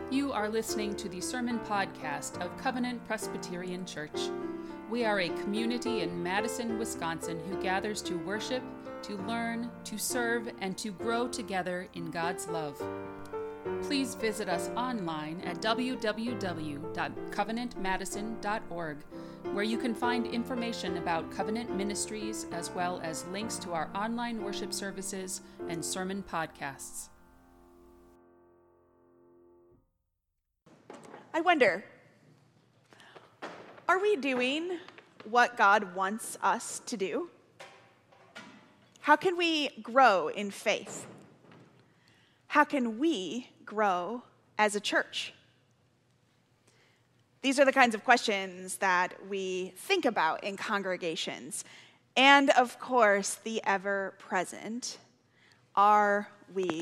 You are listening to the sermon podcast of Covenant Presbyterian Church. We are a community in Madison, Wisconsin who gathers to worship, to learn, to serve, and to grow together in God's love. Please visit us online at www.covenantmadison.org, where you can find information about Covenant Ministries as well as links to our online worship services and sermon podcasts. I wonder, are we doing what God wants us to do? How can we grow in faith? How can we grow as a church? These are the kinds of questions that we think about in congregations. And of course, the ever-present, are we?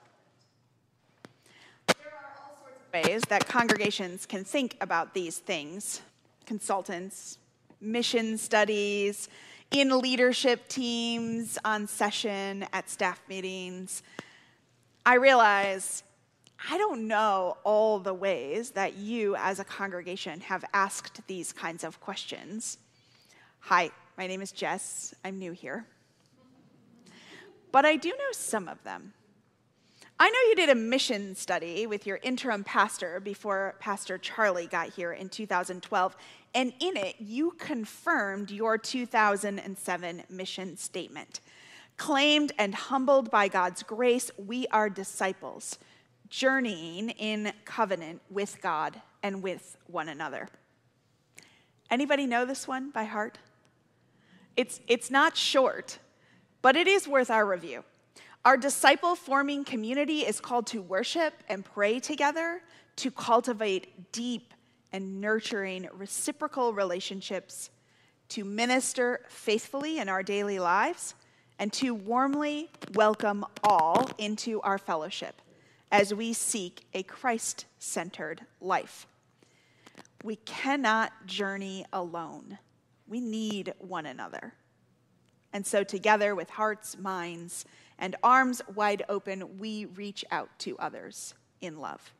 Ways that congregations can think about these things: consultants, mission studies, in leadership teams, on session, at staff meetings. I realize I don't know all the ways that you as a congregation have asked these kinds of questions. Hi, my name is Jess. I'm new here. But I do know some of them. I know you did a mission study with your interim pastor before Pastor Charlie got here in 2012, and in it, you confirmed your 2007 mission statement. Claimed and humbled by God's grace, we are disciples, journeying in covenant with God and with one another. Anybody know this one by heart? It's not short, but it is worth our review. Our disciple-forming community is called to worship and pray together, to cultivate deep and nurturing reciprocal relationships, to minister faithfully in our daily lives, and to warmly welcome all into our fellowship as we seek a Christ-centered life. We cannot journey alone. We need one another. And so together with hearts, minds, and arms wide open, we reach out to others in love.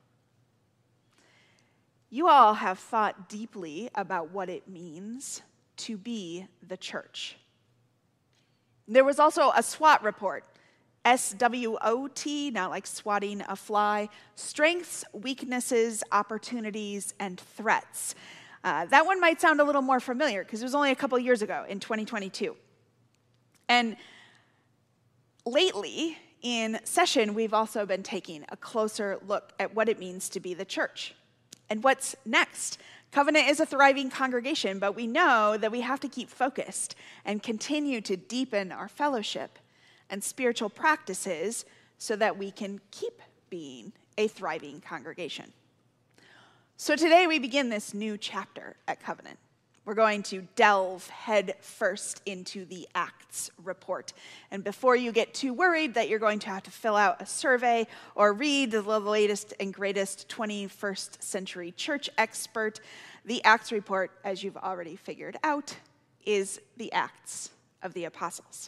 You all have thought deeply about what it means to be the church. There was also a SWOT report, SWOT, not like swatting a fly, strengths, weaknesses, opportunities, and threats. That one might sound a little more familiar because it was only a couple years ago in 2022. And lately, in session, we've also been taking a closer look at what it means to be the church. And what's next? Covenant is a thriving congregation, but we know that we have to keep focused and continue to deepen our fellowship and spiritual practices so that we can keep being a thriving congregation. So today we begin this new chapter at Covenant. We're going to delve head first into the Acts report. And before you get too worried that you're going to have to fill out a survey or read the latest and greatest 21st century church expert, the Acts report, as you've already figured out, is the Acts of the Apostles.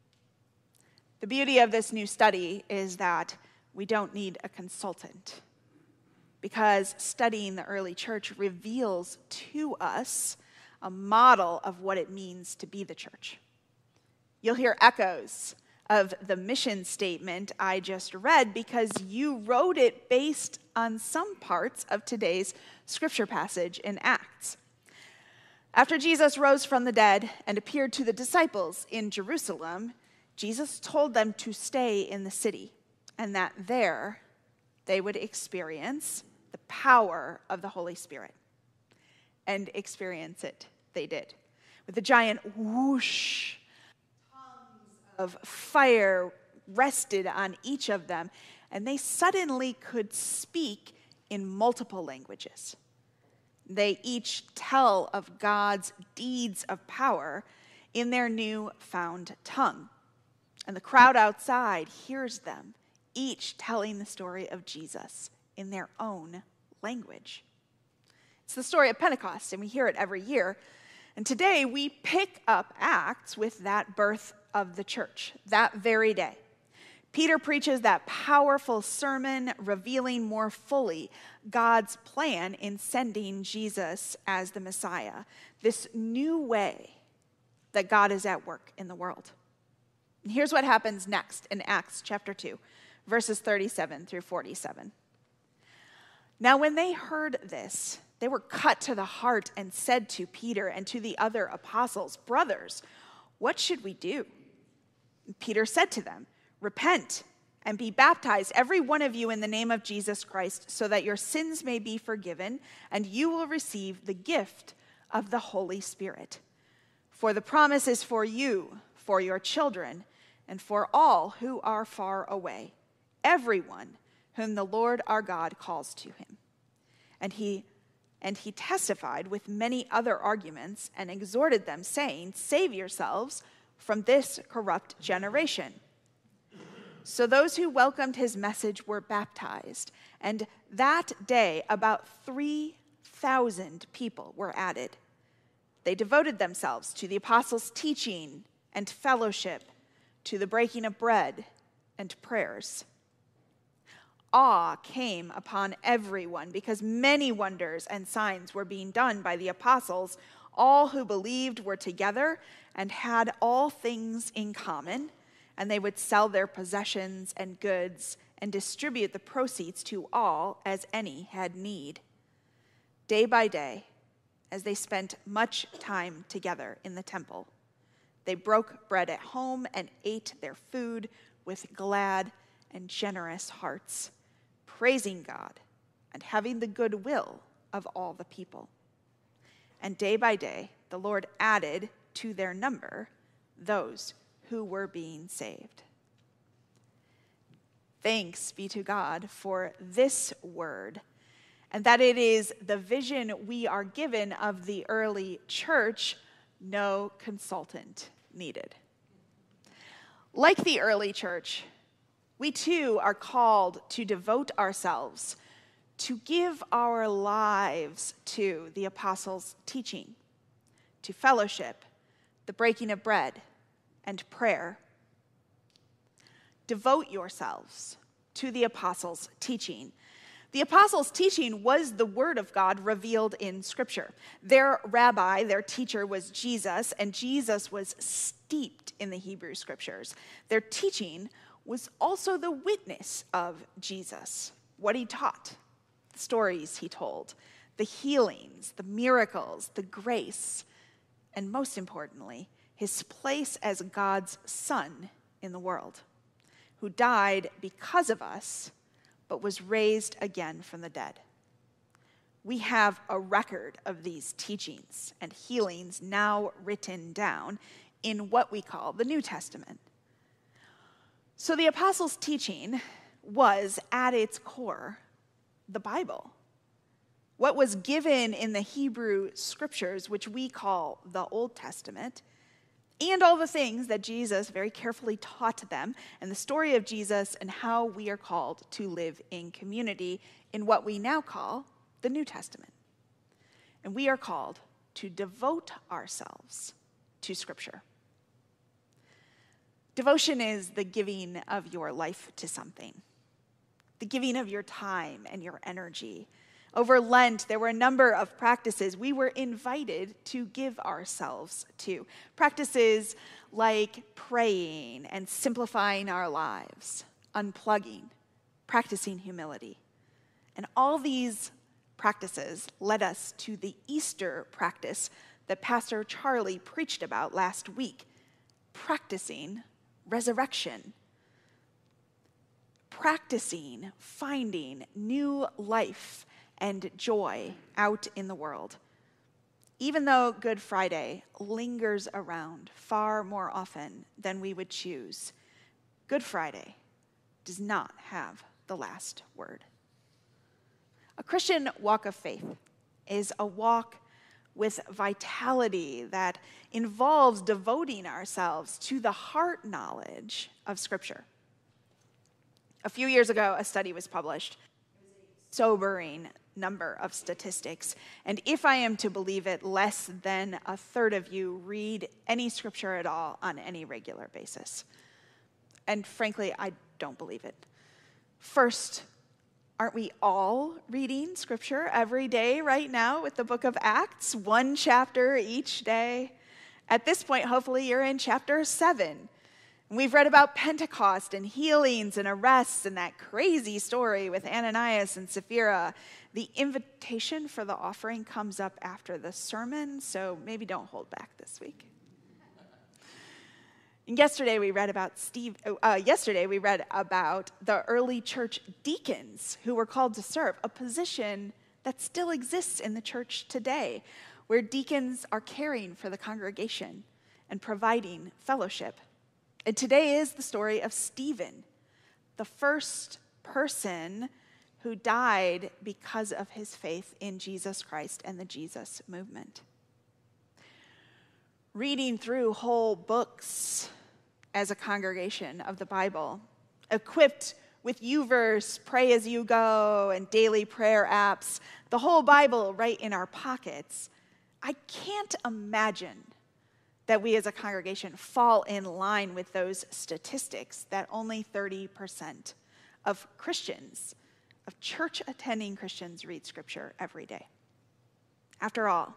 The beauty of this new study is that we don't need a consultant, because studying the early church reveals to us a model of what it means to be the church. You'll hear echoes of the mission statement I just read because you wrote it based on some parts of today's scripture passage in Acts. After Jesus rose from the dead and appeared to the disciples in Jerusalem, Jesus told them to stay in the city and that there they would experience the power of the Holy Spirit. And experience it they did. With a giant whoosh, tongues of fire rested on each of them, and they suddenly could speak in multiple languages. They each tell of God's deeds of power in their new-found tongue. And the crowd outside hears them, each telling the story of Jesus in their own language. It's the story of Pentecost, and we hear it every year. And today we pick up Acts with that birth of the church, that very day. Peter preaches that powerful sermon revealing more fully God's plan in sending Jesus as the Messiah, this new way that God is at work in the world. And here's what happens next in Acts chapter 2, verses 37 through 47. Now when they heard this, they were cut to the heart and said to Peter and to the other apostles, "Brothers, what should we do?" And Peter said to them, "Repent and be baptized, every one of you, in the name of Jesus Christ, so that your sins may be forgiven, and you will receive the gift of the Holy Spirit. For the promise is for you, for your children, and for all who are far away, everyone whom the Lord our God calls to him." And he testified with many other arguments and exhorted them, saying, "Save yourselves from this corrupt generation." So those who welcomed his message were baptized, and that day about 3,000 people were added. They devoted themselves to the apostles' teaching and fellowship, to the breaking of bread and prayers. Awe came upon everyone because many wonders and signs were being done by the apostles. All who believed were together and had all things in common, and they would sell their possessions and goods and distribute the proceeds to all as any had need. Day by day, as they spent much time together in the temple, they broke bread at home and ate their food with glad and generous hearts, praising God and having the good will of all the people. And day by day, the Lord added to their number those who were being saved. Thanks be to God for this word, and that it is the vision we are given of the early church, no consultant needed. Like the early church, we too are called to devote ourselves, to give our lives to the apostles' teaching, to fellowship, the breaking of bread, and prayer. Devote yourselves to the apostles' teaching. The apostles' teaching was the word of God revealed in Scripture. Their rabbi, their teacher, was Jesus, and Jesus was steeped in the Hebrew Scriptures. Their teaching was also the witness of Jesus, what he taught, the stories he told, the healings, the miracles, the grace, and most importantly, his place as God's Son in the world, who died because of us, but was raised again from the dead. We have a record of these teachings and healings now written down in what we call the New Testament. So the apostles' teaching was, at its core, the Bible. What was given in the Hebrew Scriptures, which we call the Old Testament, and all the things that Jesus very carefully taught them, and the story of Jesus and how we are called to live in community in what we now call the New Testament. And we are called to devote ourselves to Scripture. Devotion is the giving of your life to something, the giving of your time and your energy. Over Lent, there were a number of practices we were invited to give ourselves to. Practices like praying and simplifying our lives, unplugging, practicing humility. And all these practices led us to the Easter practice that Pastor Charlie preached about last week, practicing resurrection. Practicing finding new life and joy out in the world. Even though Good Friday lingers around far more often than we would choose, Good Friday does not have the last word. A Christian walk of faith is a walk with vitality that involves devoting ourselves to the heart knowledge of Scripture. A few years ago, a study was published, sobering number of statistics. And if I am to believe it, less than a third of you read any Scripture at all on any regular basis. And frankly, I don't believe it. First, aren't we all reading Scripture every day right now with the book of Acts? 1 chapter each day. At this point, hopefully you're in chapter 7. We've read about Pentecost and healings and arrests and that crazy story with Ananias and Sapphira. The invitation for the offering comes up after the sermon, so maybe don't hold back this week. And yesterday we read about the early church deacons who were called to serve, a position that still exists in the church today, where deacons are caring for the congregation and providing fellowship. And today is the story of Stephen, the first person who died because of his faith in Jesus Christ and the Jesus movement. Reading through whole books as a congregation of the Bible, equipped with YouVerse, Pray As You Go, and daily prayer apps, the whole Bible right in our pockets, I can't imagine that we as a congregation fall in line with those statistics that only 30% of Christians, of church-attending Christians, read Scripture every day. After all,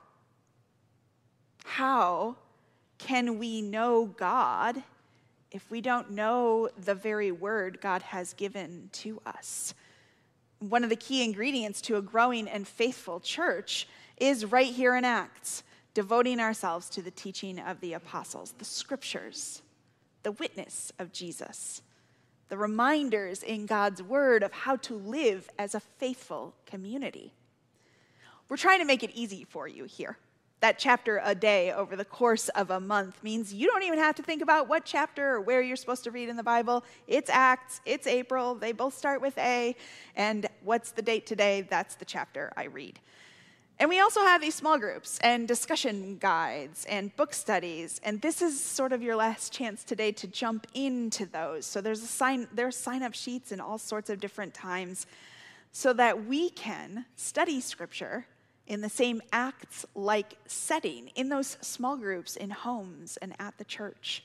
how can we know God if we don't know the very word God has given to us? One of the key ingredients to a growing and faithful church is right here in Acts, devoting ourselves to the teaching of the apostles, the scriptures, the witness of Jesus, the reminders in God's word of how to live as a faithful community. We're trying to make it easy for you here. That chapter a day over the course of a month means you don't even have to think about what chapter or where you're supposed to read in the Bible. It's Acts, it's April, they both start with A, and what's the date today? That's the chapter I read. And we also have these small groups and discussion guides and book studies, and this is sort of your last chance today to jump into those. So there's sign-up sheets in all sorts of different times so that we can study Scripture in the same Acts-like setting, in those small groups, in homes and at the church.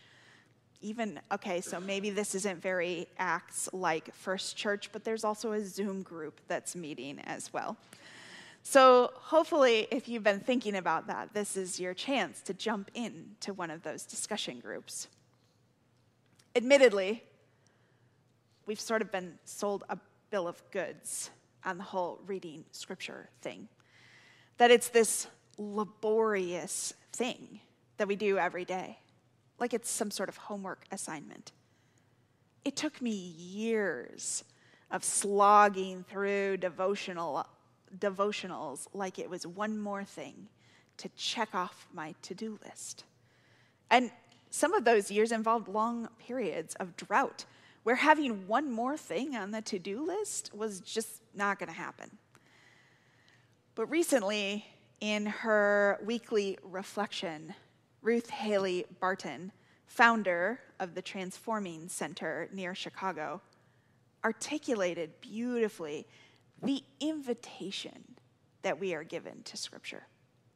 So maybe this isn't very Acts-like First Church, but there's also a Zoom group that's meeting as well. So hopefully, if you've been thinking about that, this is your chance to jump into one of those discussion groups. Admittedly, we've sort of been sold a bill of goods on the whole reading Scripture thing. That it's this laborious thing that we do every day, like it's some sort of homework assignment. It took me years of slogging through devotionals like it was one more thing to check off my to-do list. And some of those years involved long periods of drought, where having one more thing on the to-do list was just not going to happen. But recently, in her weekly reflection, Ruth Haley Barton, founder of the Transforming Center near Chicago, articulated beautifully the invitation that we are given to Scripture.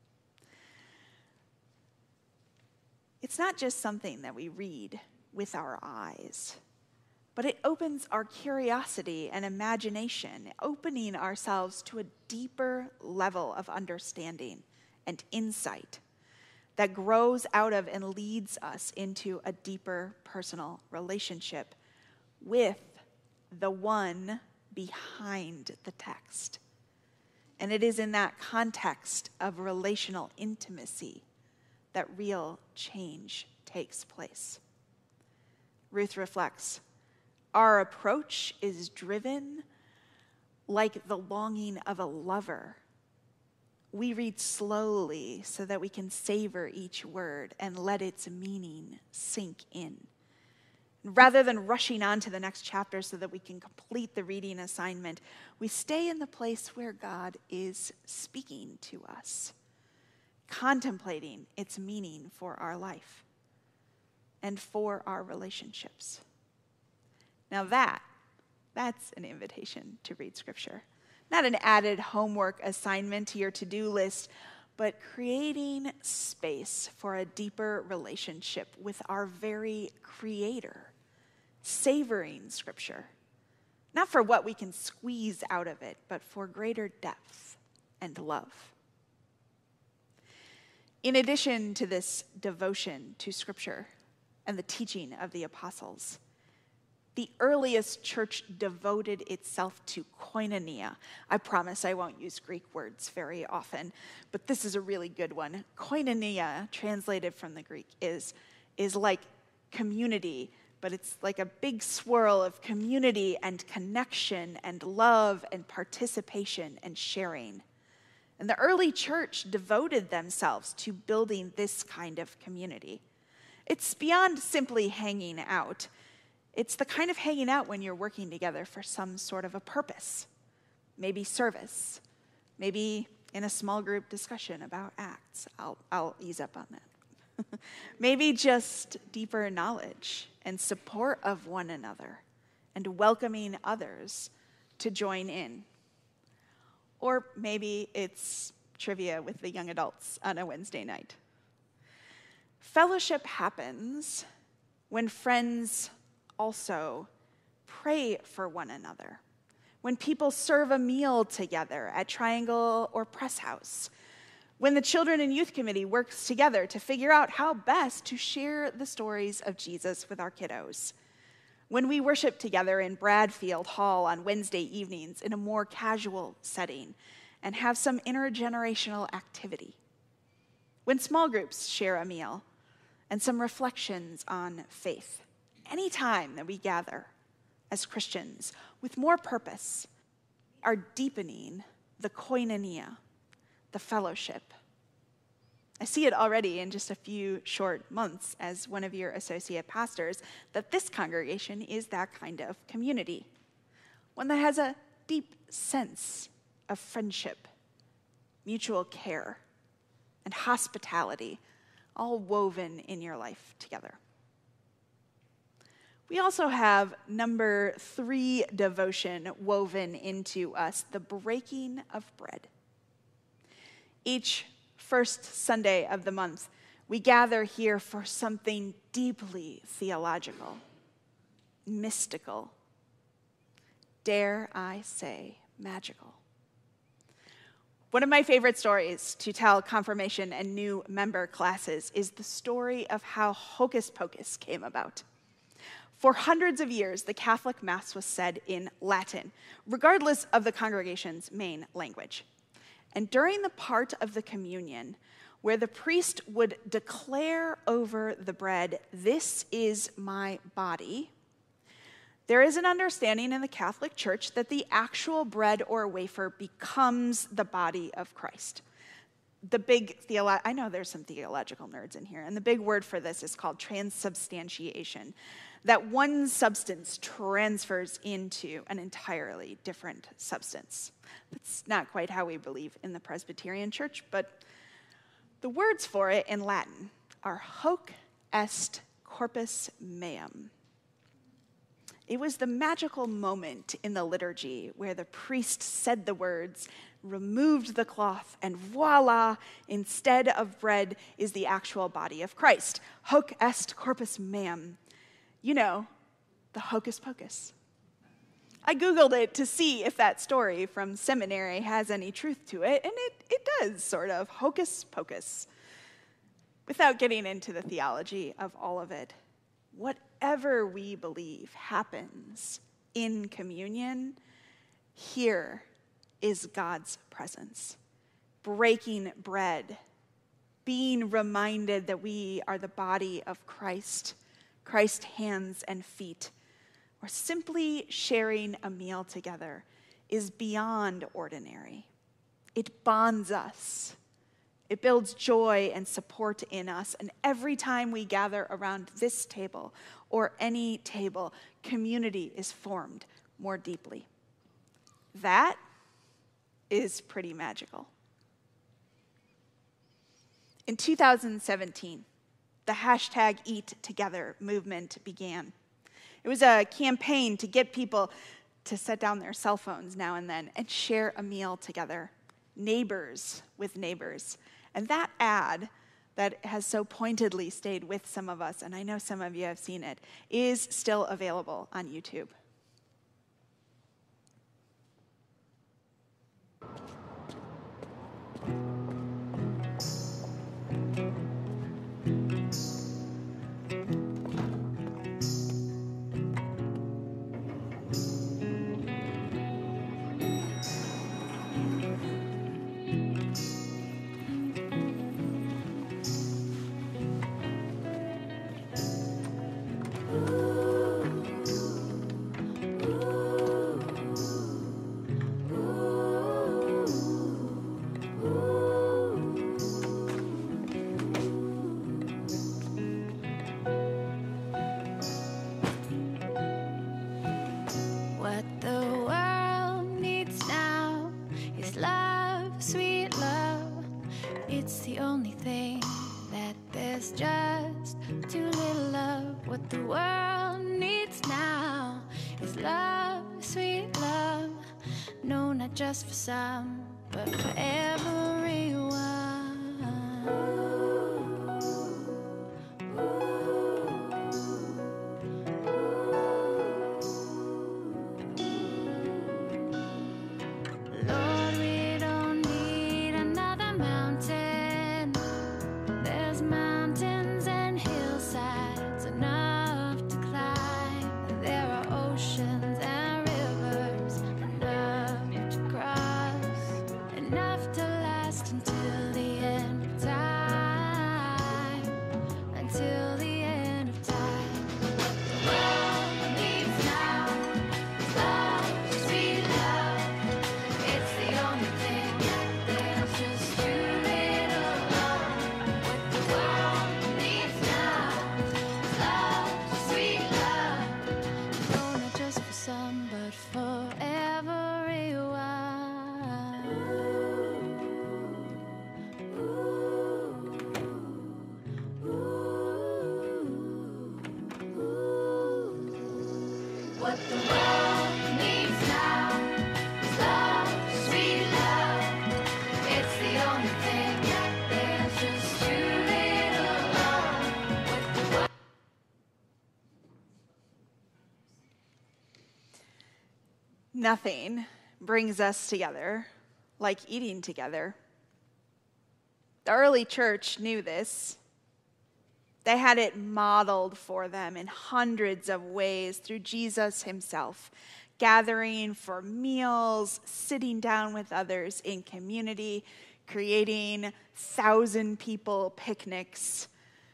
It's not just something that we read with our eyes, but it opens our curiosity and imagination, opening ourselves to a deeper level of understanding and insight that grows out of and leads us into a deeper personal relationship with the one behind the text. And it is in that context of relational intimacy that real change takes place. Ruth reflects, our approach is driven like the longing of a lover. We read slowly so that we can savor each word and let its meaning sink in. Rather than rushing on to the next chapter so that we can complete the reading assignment, we stay in the place where God is speaking to us, contemplating its meaning for our life and for our relationships. Now that's an invitation to read Scripture. Not an added homework assignment to your to-do list, but creating space for a deeper relationship with our very Creator savoring Scripture, not for what we can squeeze out of it, but for greater depth and love. In addition to this devotion to Scripture and the teaching of the apostles, the earliest church devoted itself to koinonia. I promise I won't use Greek words very often, but this is a really good one. Koinonia, translated from the Greek, is like community, but it's like a big swirl of community and connection and love and participation and sharing. And the early church devoted themselves to building this kind of community. It's beyond simply hanging out. It's the kind of hanging out when you're working together for some sort of a purpose. Maybe service. Maybe in a small group discussion about Acts. I'll ease up on that. Maybe just deeper knowledge and support of one another and welcoming others to join in. Or maybe it's trivia with the young adults on a Wednesday night. Fellowship happens when friends also pray for one another, when people serve a meal together at Triangle or Press House, when the Children and Youth Committee works together to figure out how best to share the stories of Jesus with our kiddos, when we worship together in Bradfield Hall on Wednesday evenings in a more casual setting and have some intergenerational activity, when small groups share a meal and some reflections on faith. Any time that we gather as Christians with more purpose, are deepening the koinonia, the fellowship. I see it already in just a few short months as one of your associate pastors, that this congregation is that kind of community. One that has a deep sense of friendship, mutual care, and hospitality, all woven in your life together. We also have number 3 devotion woven into us, the breaking of bread. Each first Sunday of the month, we gather here for something deeply theological, mystical, dare I say, magical. One of my favorite stories to tell confirmation and new member classes is the story of how Hocus Pocus came about. For hundreds of years, the Catholic Mass was said in Latin, regardless of the congregation's main language. And during the part of the communion where the priest would declare over the bread, "This is my body," there is an understanding in the Catholic Church that the actual bread or wafer becomes the body of Christ. I know there's some theological nerds in here, and the big word for this is called transubstantiation, that one substance transfers into an entirely different substance. That's not quite how we believe in the Presbyterian Church, but the words for it in Latin are hoc est corpus meum. It was the magical moment in the liturgy where the priest said the words, removed the cloth, and voila, instead of bread is the actual body of Christ. Hoc est corpus meum. You know, the hocus pocus. I Googled it to see if that story from seminary has any truth to it, and it does, sort of, hocus pocus. Without getting into the theology of all of it, whatever we believe happens in communion, here is God's presence. Breaking bread, being reminded that we are the body of Christ, Christ's hands and feet, or simply sharing a meal together is beyond ordinary. It bonds us. It builds joy and support in us. And every time we gather around this table or any table, community is formed more deeply. That is pretty magical. In 2017, the hashtag Eat Together movement began. It was a campaign to get people to set down their cell phones now and then and share a meal together, neighbors with neighbors. And that ad that has so pointedly stayed with some of us, and I know some of you have seen it, is still available on YouTube. What the world needs now is love, sweet love. It's the only thing that there's just too little of. What the world needs now is love, sweet love. No, not just for some, but for everyone. Lord, we don't need another mountain. There's mountains and hillsides enough to climb. There are oceans and rivers enough to cross, enough to last until the end of time, until the end of time. The world needs now is love, sweet love. It's the only thing that there's just too little of. What the world needs now is love, sweet love. No, not just for some, but for everyone. What the world needs now is love, sweet love. It's the only thing that there's just too little of. What the world Nothing brings us together like eating together. The early church knew this. They had it modeled for them in hundreds of ways through Jesus himself, gathering for meals, sitting down with others in community, creating 1,000-people picnics,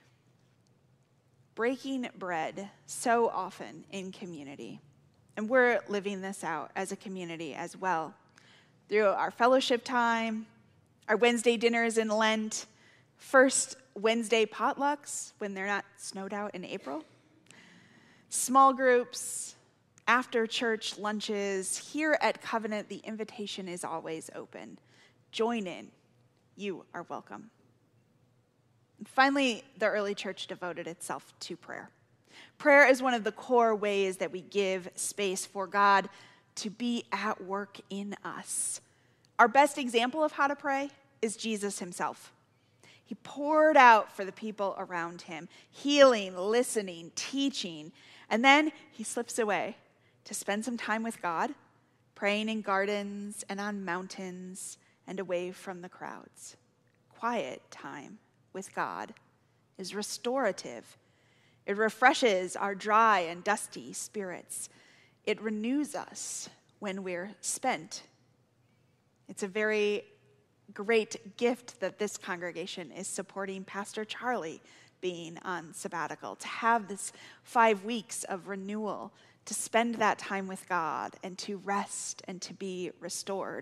breaking bread so often in community. And we're living this out as a community as well, through our fellowship time, our Wednesday dinners in Lent, first Wednesday potlucks when they're not snowed out in April, small groups, after church lunches. Here at Covenant, the invitation is always open. Join in. You are welcome. And finally, the early church devoted itself to prayer. Prayer is one of the core ways that we give space for God to be at work in us. Our best example of how to pray is Jesus himself. He poured out for the people around him, healing, listening, teaching, and then he slips away to spend some time with God, praying in gardens and on mountains and away from the crowds. Quiet time with God is restorative. It refreshes our dry and dusty spirits. It renews us when we're spent. It's a very great gift that this congregation is supporting Pastor Charlie being on sabbatical, to have this 5 weeks of renewal, to spend that time with God and to rest and to be restored.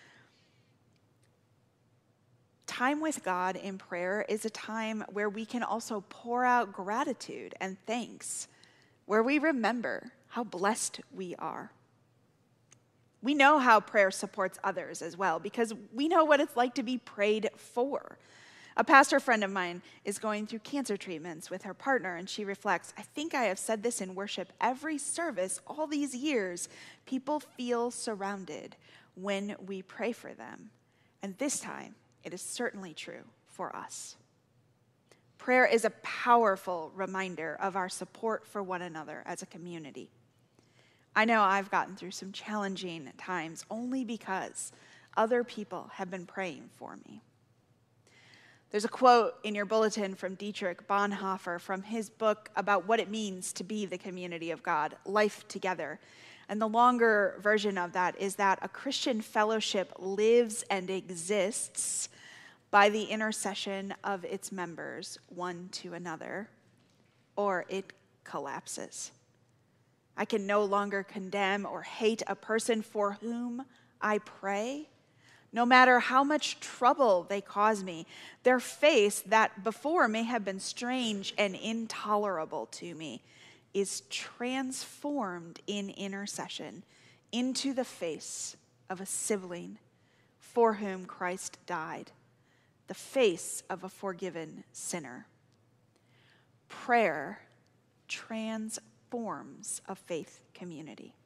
Time with God in prayer is a time where we can also pour out gratitude and thanks, where we remember how blessed we are. We know how prayer supports others as well, because we know what it's like to be prayed for. A pastor friend of mine is going through cancer treatments with her partner, and she reflects, I think I have said this in worship every service all these years. People feel surrounded when we pray for them. And this time, it is certainly true for us. Prayer is a powerful reminder of our support for one another as a community. I know I've gotten through some challenging times only because other people have been praying for me. There's a quote in your bulletin from Dietrich Bonhoeffer from his book about what it means to be the community of God, Life Together. And the longer version of that is that a Christian fellowship lives and exists by the intercession of its members one to another, or it collapses. I can no longer condemn or hate a person for whom I pray, no matter how much trouble they cause me. Their face, that before may have been strange and intolerable to me, is transformed in intercession into the face of a sibling for whom Christ died, the face of a forgiven sinner. Prayer transforms a faith community.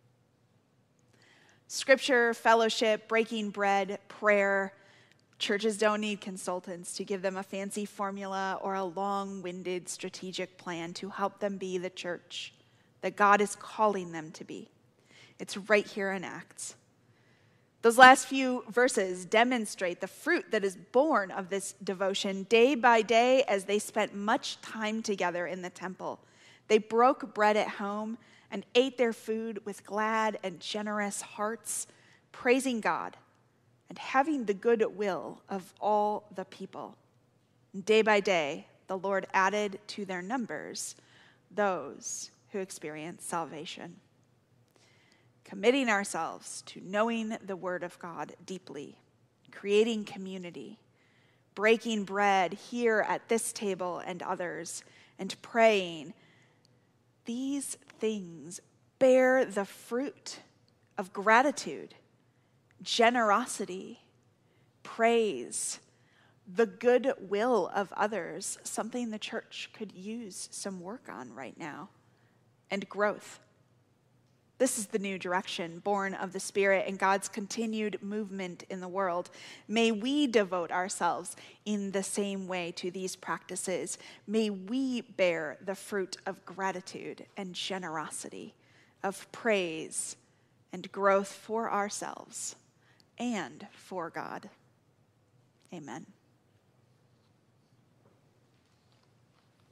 Scripture, fellowship, breaking bread, prayer. Churches don't need consultants to give them a fancy formula or a long-winded strategic plan to help them be the church that God is calling them to be. It's right here in Acts. Those last few verses demonstrate the fruit that is born of this devotion day by day as they spent much time together in the temple. They broke bread at home and ate their food with glad and generous hearts, praising God and having the good will of all the people. Day by day, the Lord added to their numbers those who experienced salvation. Committing ourselves to knowing the Word of God deeply, creating community, breaking bread here at this table and others, and praying, these things bear the fruit of gratitude, generosity, praise, the good will of others, something the church could use some work on right now, and growth. This is the new direction born of the Spirit and God's continued movement in the world. May we devote ourselves in the same way to these practices. May we bear the fruit of gratitude and generosity, of praise and growth for ourselves and for God. Amen.